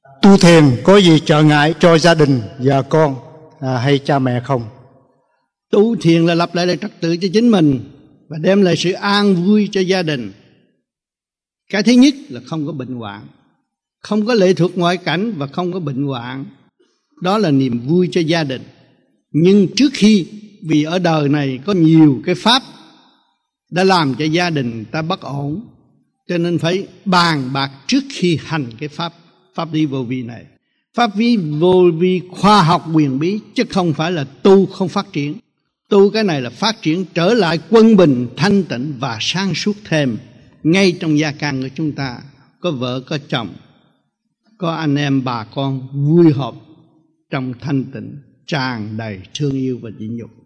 Tu thiền có gì trở ngại cho gia đình, vợ con hay cha mẹ không? Tu thiền là lập lại lại trật tự cho chính mình và đem lại sự an vui cho gia đình. Cái thứ nhất là không có bệnh hoạn, không có lệ thuộc ngoại cảnh và không có bệnh hoạn. Đó là niềm vui cho gia đình. Nhưng trước khi, vì ở đời này có nhiều cái pháp đã làm cho gia đình ta bất ổn, cho nên phải bàn bạc trước khi hành cái pháp lý vô vi này. Pháp lý vô vi khoa học huyền bí, chứ không phải là tu không phát triển. Tu cái này là phát triển trở lại quân bình, thanh tịnh và sáng suốt thêm. Ngay trong gia can của chúng ta, có vợ có chồng, có anh em bà con vui họp trong thanh tịnh, tràn đầy thương yêu và nhịn nhục.